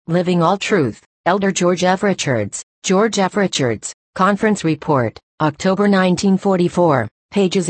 Living All Truth, Elder George F. Richards, George F. Richards, Conference Report, October 1944, pages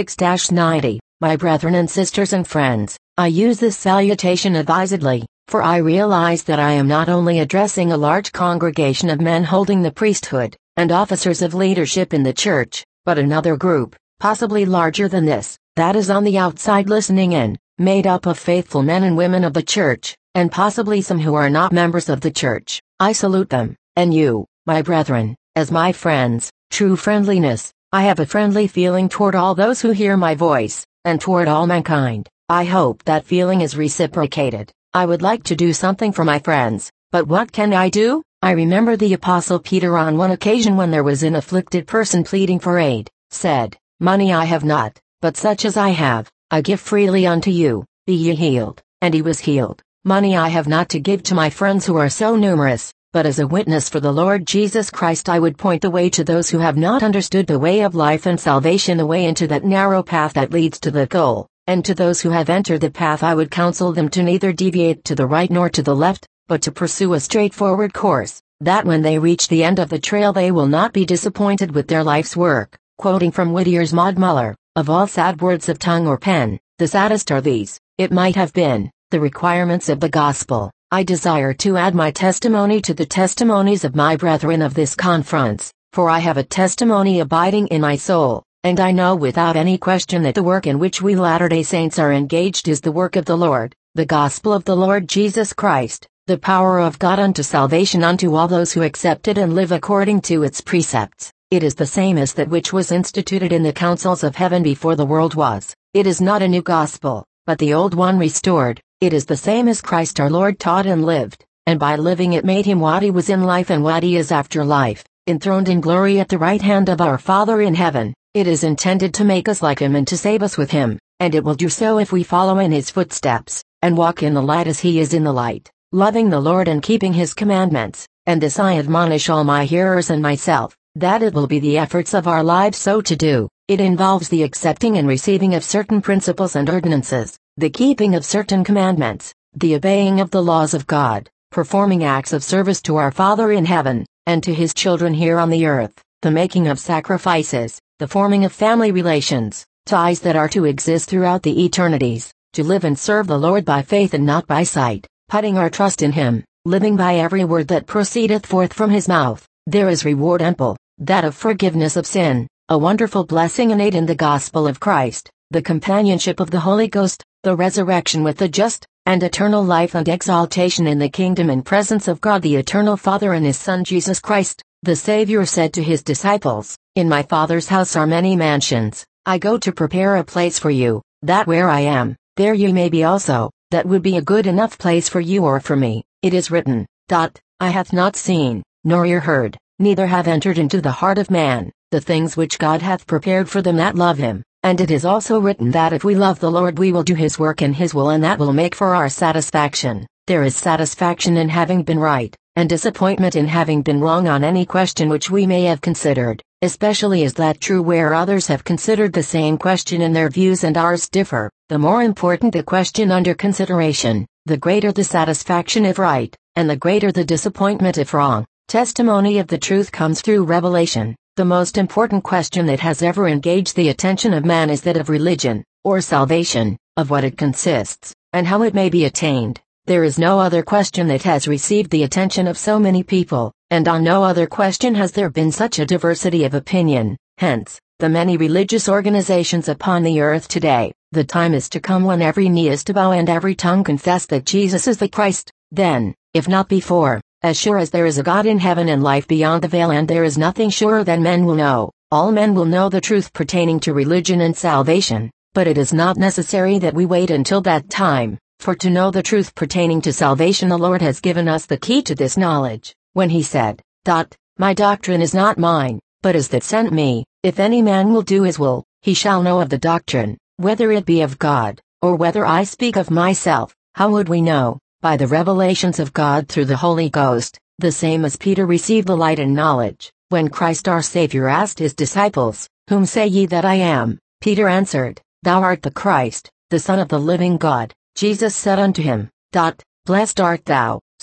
86-90. My brethren and sisters and friends, I use this salutation advisedly, for I realize that I am not only addressing a large congregation of men holding the priesthood, and officers of leadership in the church, but another group, possibly larger than this, that is on the outside listening in, made up of faithful men and women of the church, and possibly some who are not members of the church. I salute them, and you, my brethren, as my friends. True friendliness, I have a friendly feeling toward all those who hear my voice, and toward all mankind. I hope that feeling is reciprocated. I would like to do something for my friends, but what can I do? I remember the Apostle Peter on one occasion when there was an afflicted person pleading for aid, said, "Money I have not, but such as I have, I give freely unto you, be ye healed." And he was healed. Money I have not to give to my friends who are so numerous, but as a witness for the Lord Jesus Christ I would point the way to those who have not understood the way of life and salvation, the way into that narrow path that leads to the goal, and to those who have entered the path I would counsel them to neither deviate to the right nor to the left, but to pursue a straightforward course, that when they reach the end of the trail they will not be disappointed with their life's work. Quoting from Whittier's Maud Muller, of all sad words of tongue or pen, the saddest are these, it might have been, the requirements of the gospel. I desire to add my testimony to the testimonies of my brethren of this conference, for I have a testimony abiding in my soul, and I know without any question that the work in which we Latter-day Saints are engaged is the work of the Lord, the gospel of the Lord Jesus Christ, the power of God unto salvation unto all those who accept it and live according to its precepts. It is the same as that which was instituted in the councils of heaven before the world was. It is not a new gospel, but the old one restored. It is the same as Christ our Lord taught and lived, and by living it made him what he was in life and what he is after life, enthroned in glory at the right hand of our Father in heaven. It is intended to make us like him and to save us with him, and it will do so if we follow in his footsteps, and walk in the light as he is in the light, loving the Lord and keeping his commandments. And this I admonish all my hearers and myself, that it will be the efforts of our lives so to do. It involves the accepting and receiving of certain principles and ordinances, the keeping of certain commandments, the obeying of the laws of God, performing acts of service to our Father in heaven, and to his children here on the earth, the making of sacrifices, the forming of family relations, ties that are to exist throughout the eternities, to live and serve the Lord by faith and not by sight, putting our trust in him, living by every word that proceedeth forth from his mouth. There is reward ample, that of forgiveness of sin, a wonderful blessing innate in the gospel of Christ, the companionship of the Holy Ghost, the resurrection with the just, and eternal life and exaltation in the kingdom and presence of God the eternal Father and his Son Jesus Christ. The Savior said to his disciples, "In my Father's house are many mansions. I go to prepare a place for you, that where I am, there you may be also." That would be a good enough place for you or for me. It is written, "Eye hath not seen, nor ear heard, neither have entered into the heart of man, the things which God hath prepared for them that love him." And it is also written that if we love the Lord we will do his work in his will, and that will make for our satisfaction. There is satisfaction in having been right, and disappointment in having been wrong on any question which we may have considered, especially is that true where others have considered the same question and their views and ours differ. The more important the question under consideration, the greater the satisfaction if right, and the greater the disappointment if wrong. Testimony of the truth comes through revelation. The most important question that has ever engaged the attention of man is that of religion, or salvation, of what it consists, and how it may be attained. There is no other question that has received the attention of so many people, and on no other question has there been such a diversity of opinion. Hence, the many religious organizations upon the earth today. The time is to come when every knee is to bow and every tongue confess that Jesus is the Christ. Then, if not before, as sure as there is a God in heaven and life beyond the veil, and there is nothing surer than men will know, all men will know the truth pertaining to religion and salvation. But it is not necessary that we wait until that time, for to know the truth pertaining to salvation the Lord has given us the key to this knowledge, when he said, "My doctrine is not mine, but is that sent me. If any man will do his will, he shall know of the doctrine, whether it be of God, or whether I speak of myself." How would we know? By the revelations of God through the Holy Ghost, the same as Peter received the light and knowledge. When Christ our Savior asked his disciples, "Whom say ye that I am?" Peter answered, "Thou art the Christ, the Son of the living God." Jesus said unto him, "Blessed art thou,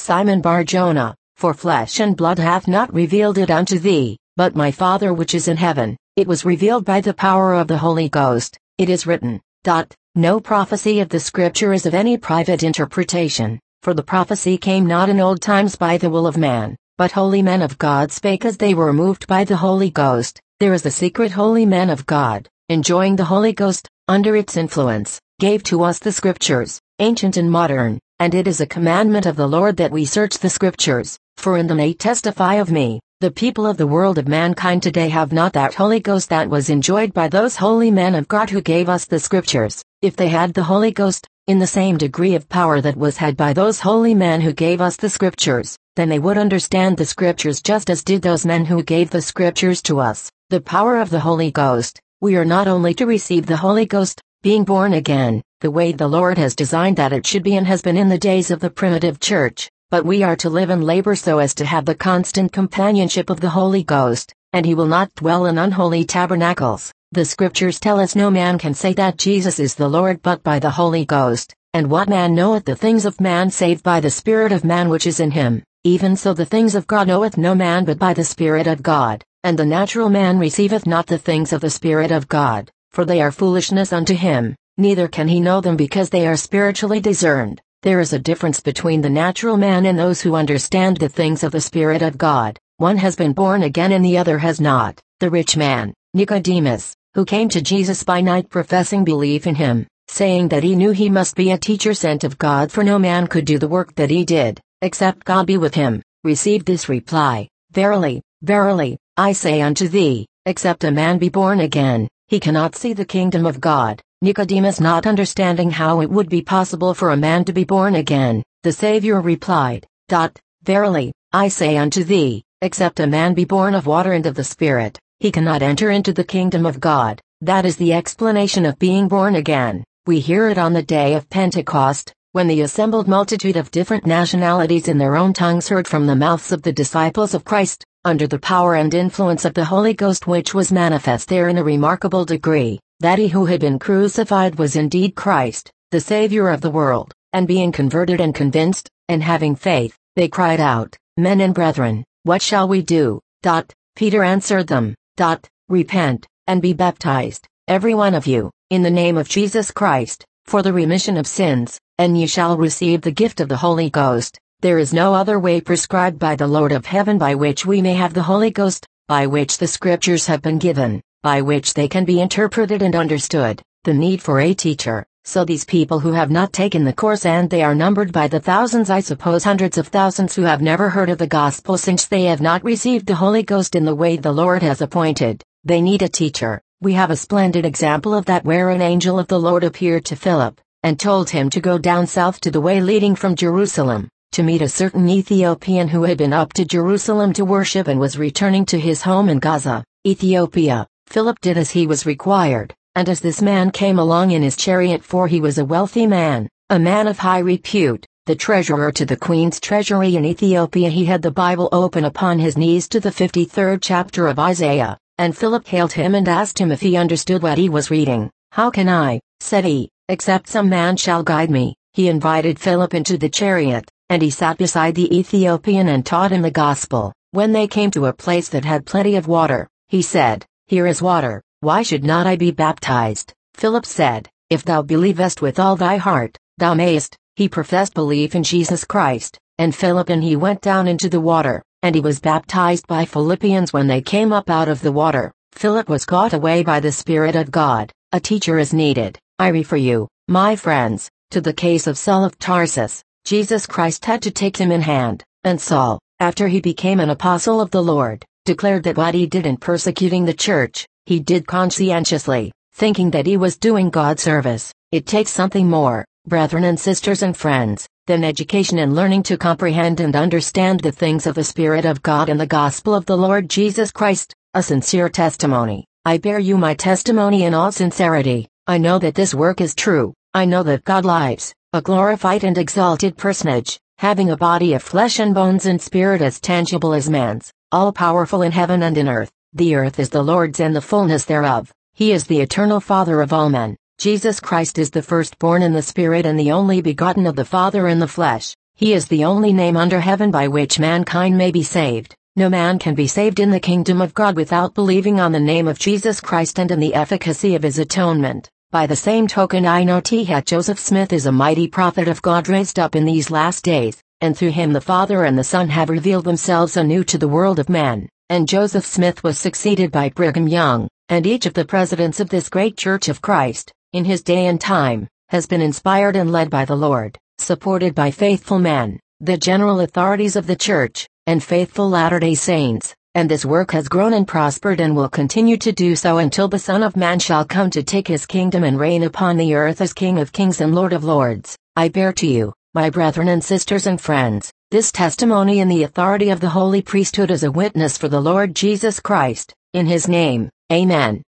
Simon Bar-Jonah, for flesh and blood hath not revealed it unto thee, but my Father which is in heaven. It was revealed by the power of the Holy Ghost. It is written. No prophecy of the Scripture is of any private interpretation, for the prophecy came not in old times by the will of man, but holy men of God spake as they were moved by the Holy Ghost. There is the secret holy men of God, enjoying the Holy Ghost, under its influence, gave to us the Scriptures, ancient and modern, and it is a commandment of the Lord that we search the Scriptures, for in them they testify of me. The people of the world of mankind today have not that Holy Ghost that was enjoyed by those holy men of God who gave us the Scriptures. If they had the Holy Ghost, in the same degree of power that was had by those holy men who gave us the Scriptures, then they would understand the Scriptures just as did those men who gave the Scriptures to us. The power of the Holy Ghost. We are not only to receive the Holy Ghost, being born again, the way the Lord has designed that it should be and has been in the days of the primitive church, but we are to live and labor so as to have the constant companionship of the Holy Ghost, and he will not dwell in unholy tabernacles. The Scriptures tell us no man can say that Jesus is the Lord but by the Holy Ghost, and what man knoweth the things of man save by the Spirit of man which is in him? Even so the things of God knoweth no man but by the Spirit of God, and the natural man receiveth not the things of the Spirit of God, for they are foolishness unto him, neither can he know them because they are spiritually discerned. There is a difference between the natural man and those who understand the things of the Spirit of God. One has been born again and the other has not. The rich man, Nicodemus, who came to Jesus by night professing belief in him, saying that he knew he must be a teacher sent of God, for no man could do the work that he did, except God be with him, received this reply, Verily, verily, I say unto thee, except a man be born again, he cannot see the kingdom of God. Nicodemus, not understanding how it would be possible for a man to be born again, the Savior replied, Verily, I say unto thee, except a man be born of water and of the Spirit, he cannot enter into the kingdom of God. That is the explanation of being born again. We hear it on the day of Pentecost, when the assembled multitude of different nationalities in their own tongues heard from the mouths of the disciples of Christ, under the power and influence of the Holy Ghost, which was manifest there in a remarkable degree, that he who had been crucified was indeed Christ, the Savior of the world. And being converted and convinced, and having faith, they cried out, Men and brethren, what shall we do? Peter answered them, Repent, and be baptized, every one of you, in the name of Jesus Christ, for the remission of sins, and ye shall receive the gift of the Holy Ghost. There is no other way prescribed by the Lord of heaven by which we may have the Holy Ghost, by which the Scriptures have been given, by which they can be interpreted and understood. The need for a teacher. So these people who have not taken the course, and they are numbered by the thousands, I suppose hundreds of thousands, who have never heard of the gospel since they have not received the Holy Ghost in the way the Lord has appointed. They need a teacher. We have a splendid example of that, where an angel of the Lord appeared to Philip, and told him to go down south to the way leading from Jerusalem, to meet a certain Ethiopian who had been up to Jerusalem to worship and was returning to his home in Gaza, Ethiopia. Philip did as he was required. And as this man came along in his chariot, for he was a wealthy man, a man of high repute, the treasurer to the queen's treasury in Ethiopia, he had the Bible open upon his knees to the 53rd chapter of Isaiah, and Philip hailed him and asked him if he understood what he was reading. How can I, said he, except some man shall guide me? He invited Philip into the chariot, and he sat beside the Ethiopian and taught him the gospel. When they came to a place that had plenty of water, he said, Here is water. Why should not I be baptized? Philip said, If thou believest with all thy heart, thou mayest. He professed belief in Jesus Christ, and Philip and he went down into the water, and he was baptized by Philippians. When they came up out of the water, Philip was caught away by the Spirit of God. A teacher is needed. I refer you, my friends, to the case of Saul of Tarsus. Jesus Christ had to take him in hand, and Saul, after he became an apostle of the Lord, declared that what he did in persecuting the church, he did conscientiously, thinking that he was doing God service. It takes something more, brethren and sisters and friends, than education and learning to comprehend and understand the things of the Spirit of God and the gospel of the Lord Jesus Christ. A sincere testimony. I bear you my testimony in all sincerity. I know that this work is true. I know that God lives, a glorified and exalted personage, having a body of flesh and bones and spirit as tangible as man's, all powerful in heaven and in earth. The earth is the Lord's and the fullness thereof. He is the eternal Father of all men. Jesus Christ is the firstborn in the Spirit and the only begotten of the Father in the flesh. He is the only name under heaven by which mankind may be saved. No man can be saved in the kingdom of God without believing on the name of Jesus Christ and in the efficacy of his atonement. By the same token, I know that Joseph Smith is a mighty prophet of God raised up in these last days, and through him the Father and the Son have revealed themselves anew to the world of men. And Joseph Smith was succeeded by Brigham Young, and each of the presidents of this great Church of Christ, in his day and time, has been inspired and led by the Lord, supported by faithful men, the general authorities of the Church, and faithful Latter-day Saints, and this work has grown and prospered and will continue to do so until the Son of Man shall come to take his kingdom and reign upon the earth as King of kings and Lord of lords. I bear to you, my brethren and sisters and friends, this testimony in the authority of the holy priesthood as a witness for the Lord Jesus Christ, in his name, Amen.